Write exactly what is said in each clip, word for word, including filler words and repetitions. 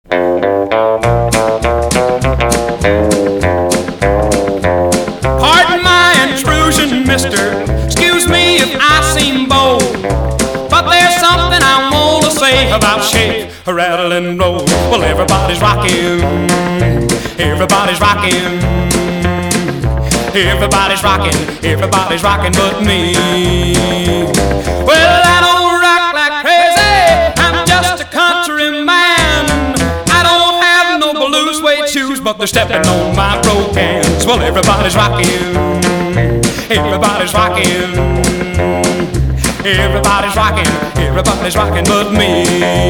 Pardon my intrusion, mister. Excuse me if I seem bold, but there's something I want to say about shake, rattle, and roll. Well, everybody's rocking, everybody's rocking, everybody's rocking, everybody's rocking but me. Well, I don't rock like crazy, I'm just a country man. I don't have no blue suede shoes, but they're stepping on my broke hands. Well, everybody's rocking, everybody's rocking, everybody's rocking, everybody's rocking but me.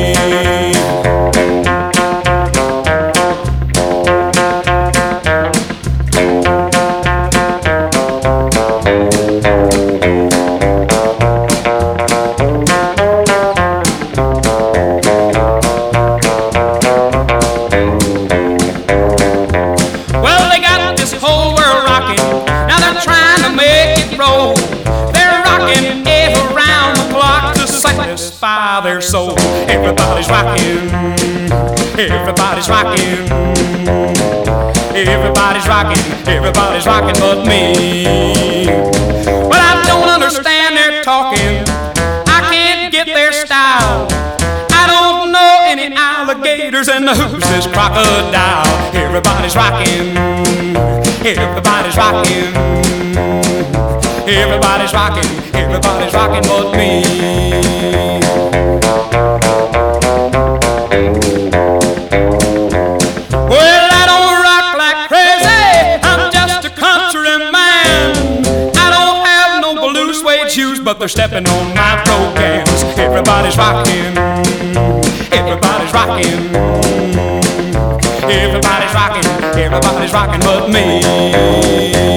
Well, they got this whole world rocking, now they're trying to make it roll. They're rocking around the clock to satisfy their soul. Everybody's rocking, everybody's rocking, everybody's rocking, everybody's rocking but me. Well, I don't understand their talking, I can't get their style. I don't know any alligators and who's this crocodile. Everybody's rocking, everybody's rocking, everybody's rocking, everybody's rocking but me. Well, I don't rock like crazy, I'm just a country man. I don't have no blue suede shoes, but they're stepping on my broke hands. Everybody's rocking, everybody's rocking, everybody's rocking, everybody's rocking but me.